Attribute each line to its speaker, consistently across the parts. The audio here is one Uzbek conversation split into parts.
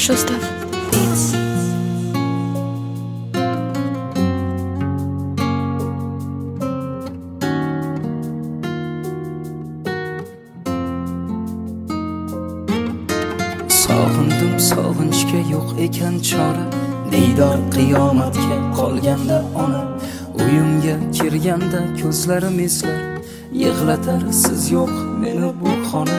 Speaker 1: Shostav Beats.
Speaker 2: Sog'indim, sog'inchga yo'q ekan chora. Diydor qiyomatga qolganda ona, uyimga kirganda ko'zlarim eslar, yig'latar siz yo'q meni bu xona.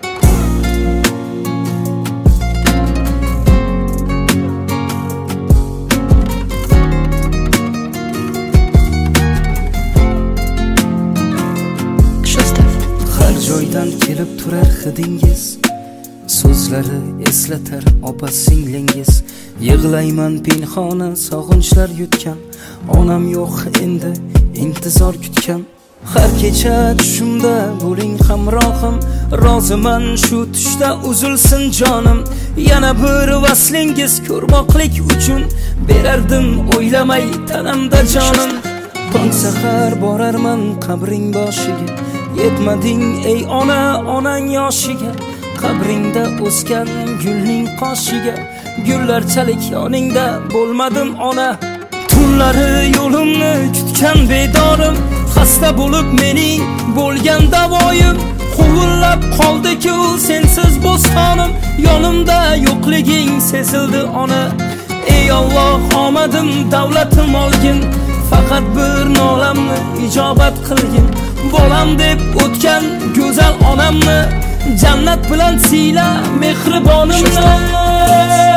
Speaker 2: Har joydan kelib turar hidingiz, so'zlari eslatar opa singlingiz. Yig'layman pinhona sog'inchlar yutgan, onam yo'q endi intizor kutgan. Har kecha tushimda bo'ling hamrohim, roziman shu tushda uzilsin jonim. Yana bir vaslingiz ko'rmoqlik uchun berardim o'ylamay tanamda jonim. Tong sahar borarman qabring boshiga, yetmading ey ona, onang yoshiga. Qabringda o'sgan gulning qoshiga, gullarchalik yoningda bo'lmadim ona. Tunlari yo'limni kutgan bedorim, xasta bo'lib mening bo'lgan davoyim. Quvillab qoldi-ku sensiz bo'stonim, yonimda yo'qliging sezildi ona. Ey Alloh, omadim davlatim olgin, faqat bir nolamni ijobat qilgin. Bolam deb o'tgan go'zal onamni, jannat bilan siyla mehribonimni.